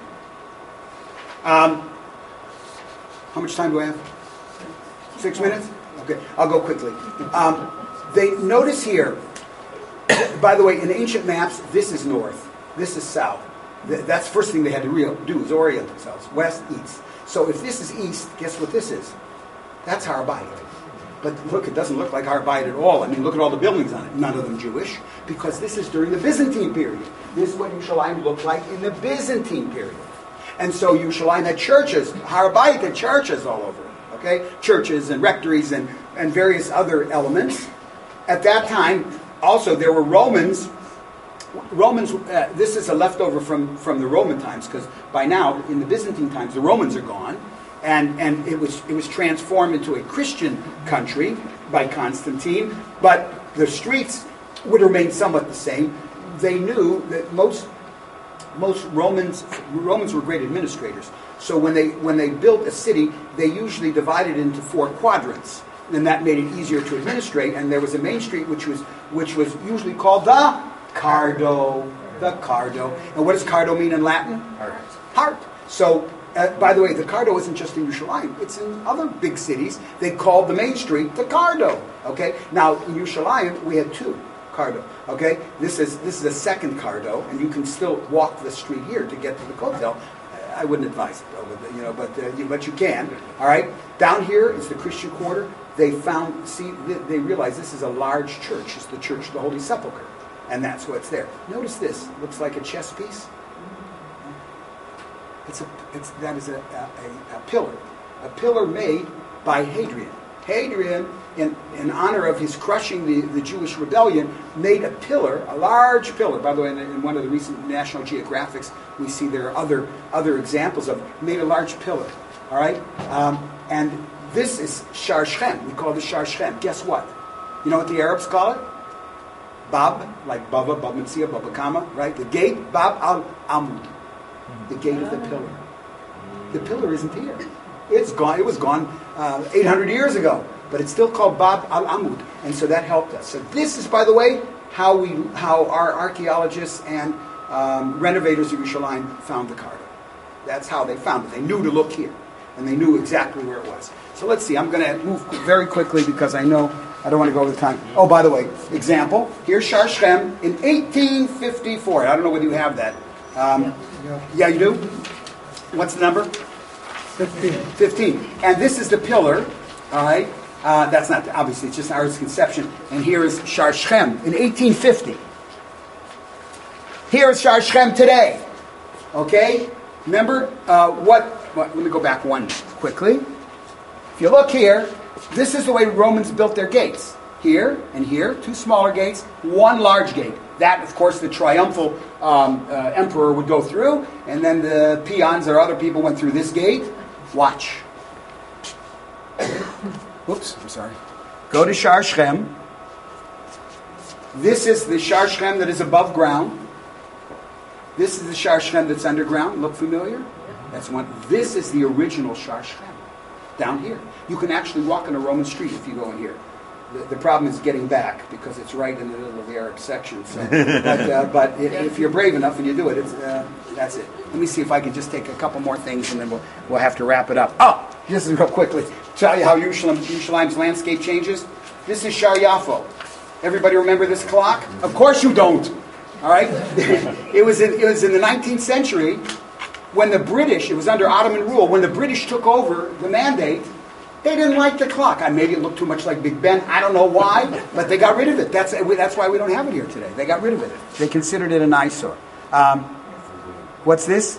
A: Um, how much time do I have? Six minutes? Okay, I'll go quickly. Um, they notice here, by the way, in ancient maps, this is north, this is south. That's the first thing they had to re- do is orient themselves, west, east. So if this is east, guess what this is? That's Har Bayit. But look, it doesn't look like Har Bayit at all. I mean, look at all the buildings on it. None of them Jewish, because this is during the Byzantine period. This is what Yerushalayim looked like in the Byzantine period. And so Yerushalayim had churches, Har Bayit had churches all over it, okay? Churches and rectories and, and various other elements. At that time, also, there were Romans. Romans, uh, this is a leftover from, from the Roman times, because by now, in the Byzantine times, the Romans are gone, and, and it was it was transformed into a Christian country by Constantine, but the streets would remain somewhat the same. They knew that most Most Romans Romans were great administrators. So when they when they built a city, they usually divided it into four quadrants, and that made it easier to administrate. And there was a main street which was which was usually called the Cardo, the Cardo. And what does Cardo mean in Latin? Heart. Heart. So, uh, by the way, the Cardo isn't just in Yerushalayim; it's in other big cities. They called the main street the Cardo. Okay. Now in Yerushalayim we had two. Cardo. Okay, this is this is a second Cardo, and you can still walk the street here to get to the Kotel. I wouldn't advise it, though, but, you know, but uh, you, but you can. All right, down here is the Christian quarter. They found, see, they, they realized this is a large church. It's the Church of the Holy Sepulchre, and that's what's there. Notice this looks like a chess piece. It's a it's that is a a, a, a pillar, a pillar made by Hadrian. Hadrian, in, in honor of his crushing the, the Jewish rebellion, made a pillar, a large pillar. By the way, in, in one of the recent National Geographics, we see there are other other examples of made a large pillar. All right, um, and this is Shar Shem. We call this Shar Shem. Guess what? You know what the Arabs call it? Bab, like Baba, Bab Metzia, Baba Kama, right? The gate, Bab al Amud. The gate of the pillar. The pillar isn't here. It's gone. It was gone uh, eight hundred years ago, but it's still called Bab al Amud, and so that helped us. So this is, by the way, how we, how our archaeologists and um, renovators of Yerushalayim found the Karta. That's how they found it. They knew to look here, and they knew exactly where it was. So let's see. I'm going to move very quickly because I know I don't want to go over the time. Oh, by the way, example. Here's Shar Shechem in eighteen fifty-four. I don't know whether you have that. Um, yeah, you do? What's the number?
C: Fifteen.
A: fifteen. And this is the pillar, all right? Uh, that's not, obviously, it's just Art's conception. And here is Shar Shechem in eighteen fifty. Here is Shar Shechem today. Okay? Remember uh, what, what, let me go back one quickly. If you look here, this is the way Romans built their gates. Here and here, two smaller gates, one large gate. That, of course, the triumphal um, uh, emperor would go through, and then the peons or other people went through this gate. Watch. Whoops, I'm sorry. Go to Shar Shechem. This is the Shar Shechem that is above ground. This is the Shar Shechem that's underground. Look familiar? That's one. This is the original Shar Shechem. Down here. You can actually walk on a Roman street if you go in here. The, the problem is getting back because it's right in the middle of the Arab section. So, but uh, but if, if you're brave enough and you do it, it's, uh, that's it. Let me see if I can just take a couple more things and then we'll we'll have to wrap it up. Oh, just real quickly, tell you how Yerushalayim, Yerushalayim's landscape changes. This is Shar Yafo. Everybody remember this clock? Of course you don't. All right. it was in, it was in the nineteenth century when the British. It was under Ottoman rule when the British took over the mandate. They didn't like the clock. I maybe it looked too much like Big Ben. I don't know why, but they got rid of it. That's that's why we don't have it here today. They got rid of it. They considered it an eyesore. Um, what's this?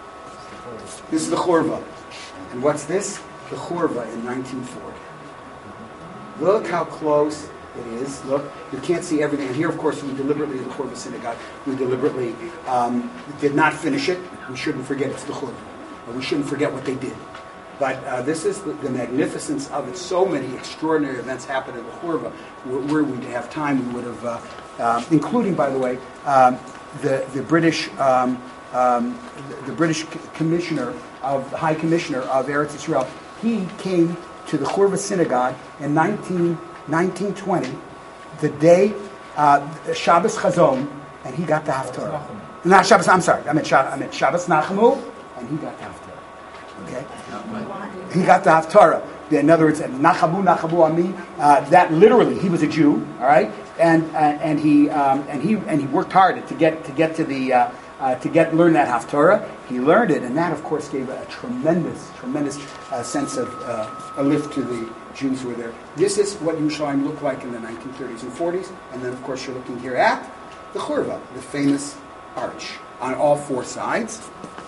A: This is the Churva. And what's this? The Churva in nineteen forty. Look how close it is. Look, you can't see everything. And here, of course, we deliberately, the Churva Synagogue, we deliberately um, did not finish it. We shouldn't forget it's the Churva. We shouldn't forget what they did. But uh, this is the, the magnificence of it. So many extraordinary events happen in the Churva. Were, were we to have time, we would have, uh, uh, including, by the way, um, the the British um, um, the, the British commissioner of the High Commissioner of Eretz Yisrael. He came to the Churva Synagogue in nineteen twenty, the day uh, Shabbos Chazon, and he got the Haftarah. Not Shabbos. I'm sorry. I meant Shabbos, I meant Shabbos Nachamu, and he got the Haftarah. Okay, he got the Haftarah. In other words, Nachamu Nachamu Ami. Uh, that literally, he was a Jew. All right, and uh, and he um, and he and he worked hard to get to get to the uh, uh, to get learn that Haftarah. He learned it, and that, of course, gave a, a tremendous, tremendous uh, sense of uh, a lift to the Jews who were there. This is what Yerushalayim looked like in the nineteen thirties and forties, and then, of course, you're looking here at the Churva, the famous arch on all four sides.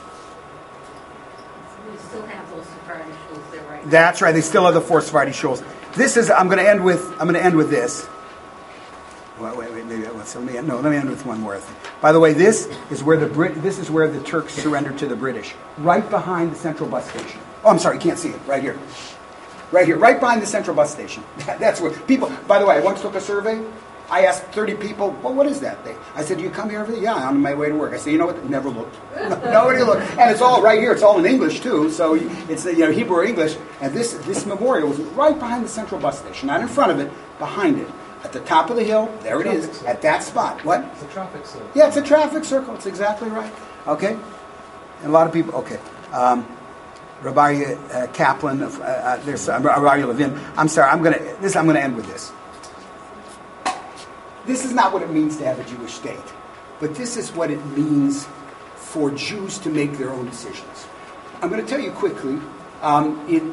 B: Still have those Sephardi shuls there right now.
A: That's right. They still have the four Sephardi shuls. This is. I'm going to end with. I'm going to end with this. Wait, wait, wait. Maybe let's, let me. No, let me end with one more thing. By the way, this is where the Brit. This is where the Turks surrendered to the British. Right behind the central bus station. Oh, I'm sorry. You can't see it. Right here. Right here. Right behind the central bus station. That's where people. By the way, I once took a survey. I asked thirty people, well, what is that thing? I said, do you come here every day? Yeah, on my way to work. I said, you know what? Never looked. Nobody looked. And it's all right here. It's all in English, too. So it's you know Hebrew or English. And this this memorial was right behind the central bus station. Not in front of it, behind it. At the top of the hill, there it is,
D: circle.
A: At that spot. What?
D: It's a traffic circle.
A: Yeah, it's a traffic circle. It's exactly right. Okay? And a lot of people, okay. Um, Rabbi uh, Kaplan, uh, uh, there's uh, Rabbi Levin. I'm sorry, I'm going to this. I'm going to end with this. This is not what it means to have a Jewish state, but this is what it means for Jews to make their own decisions. I'm going to tell you quickly. Um, it,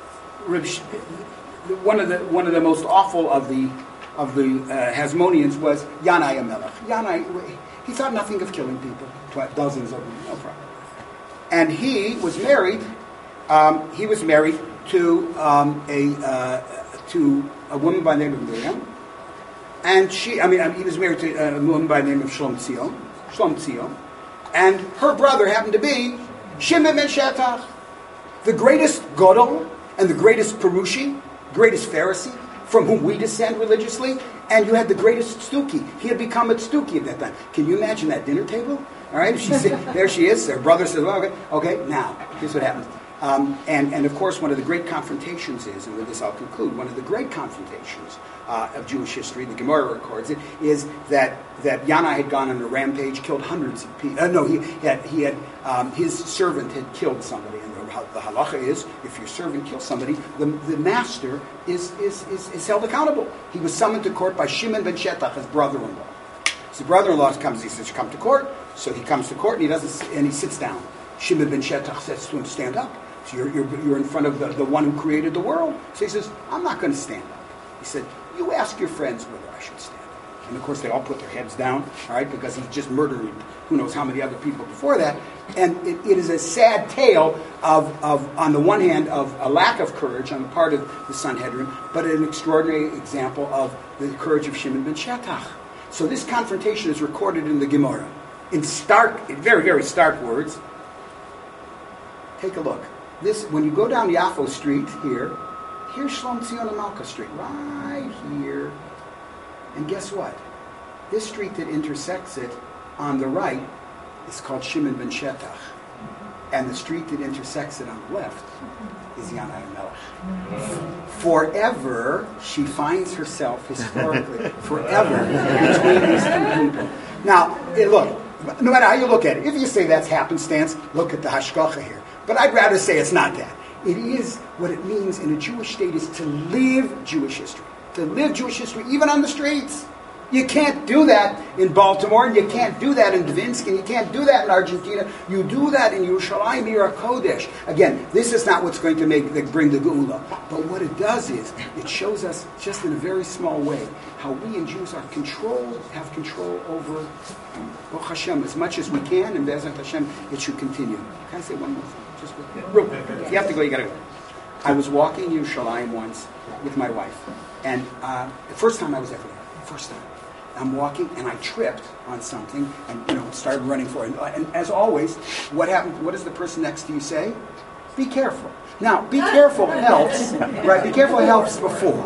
A: one of the one of the most awful of the of the uh, Hasmoneans was Yanai HaMelech. Yanai, he thought nothing of killing people, dozens of them, no problem. And he was married. Um, he was married to um, a uh, to a woman by the name of Miriam. And she, I mean, he was married to a woman by the name of Shlom Tzion, Shlom Tzion, and her brother happened to be Shimon ben Shetach, the greatest Godel and the greatest Perushi, greatest Pharisee, from whom we descend religiously, and you had the greatest Stuki. He had become a Stuki at that time. Can you imagine that dinner table? All right, she's there. She is. Her brother says, well, "Okay, okay." Now, here's what happens. Um, and, and of course, one of the great confrontations is, and with this I'll conclude, one of the great confrontations uh, of Jewish history, the Gemara records it, is that, that Yanai had gone on a rampage, killed hundreds of people. Uh, no, he had, he had um, his servant had killed somebody. And the, the halacha is, if your servant kills somebody, the, the master is, is, is, is held accountable. He was summoned to court by Shimon ben Shetach, his brother-in-law. So the brother-in-law comes, he says, come to court. So he comes to court and he doesn't, and he sits down. Shimon ben Shetach says to him, stand up. So you're, you're, you're in front of the, the one who created the world. So he says, I'm not going to stand up. He said, you ask your friends whether I should stand up. And of course they all put their heads down, all right, because he's just murdered who knows how many other people before that. And it, it is a sad tale of, of, on the one hand, of a lack of courage on the part of the Sanhedrin, but an extraordinary example of the courage of Shimon ben Shetach. So this confrontation is recorded in the Gemara in stark, in very, very stark words. Take a look. This, when you go down Yafo Street here, here's Shlom Tzion HaMalka Street, right here. And guess what? This street that intersects it on the right is called Shimon ben Shetach. And the street that intersects it on the left is Yanai Melech. Forever, she finds herself, historically, forever between these two people. Now, eh, look, no matter how you look at it, if you say that's happenstance, look at the hashgacha here. But I'd rather say it's not that. It is what it means in a Jewish state is to live Jewish history. To live Jewish history, even on the streets. You can't do that in Baltimore, and you can't do that in Dvinsk, and you can't do that in Argentina. You do that in Yerushalayim, Ir HaKodesh. Again, this is not what's going to make bring the Geula. But what it does is, it shows us, just in a very small way, how we and Jews are controlled, have control over Baruch Hashem as much as we can, and Be'ezrat Hashem, it should continue. Can I say one more thing? Just real quick. If you have to go, you got to go. I was walking in Yerushalayim once with my wife, and uh, the first time I was ever there, first time. I'm walking and I tripped on something and you know started running for it. And, and as always, what happened? What does the person next to you say? Be careful. Now, be careful helps, right? Be careful helps before.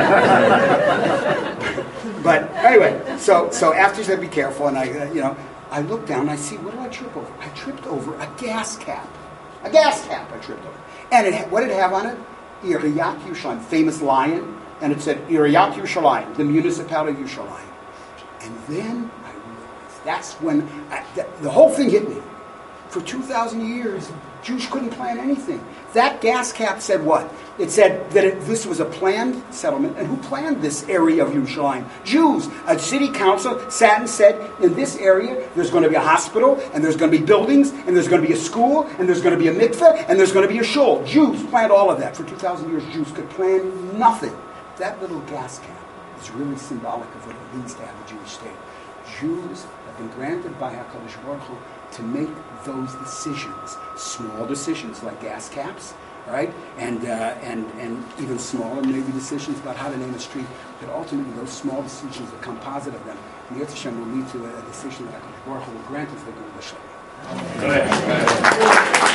A: But anyway, so so after he said be careful, and I uh, you know I look down and I see, what do I trip over? I tripped over a gas cap, a gas cap. I tripped over, and it what did it have on it? Iriyat Yerushalayim, famous lion, and it said Iriyat Yerushalayim, the municipality of Yerushalayim. And then I realized, that's when I, that, the whole thing hit me. For two thousand years, Jews couldn't plan anything. That gas cap said what? It said that it, this was a planned settlement. And who planned this area of Yerushalayim? Jews. A city council sat and said, in this area, there's going to be a hospital, and there's going to be buildings, and there's going to be a school, and there's going to be a mikveh, and there's going to be a shul. Jews planned all of that. For two thousand years, Jews could plan nothing. That little gas cap is really symbolic of what it means to have a Jewish state. Jews have been granted by HaKadosh Baruch Hu to make those decisions, small decisions like gas caps, right, and uh, and and even smaller maybe decisions about how to name a street. But ultimately, those small decisions, the composite of them, Yetz Hashem will lead to a, a decision that HaKadosh Baruch Hu will grant us the Geula Shalom. Go ahead.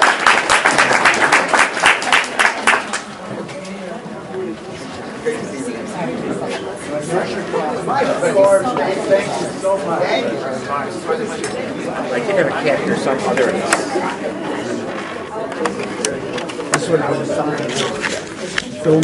A: My Lord, thank you so much. Thank you.
D: I can have a cat here somewhere. There it is. This one I was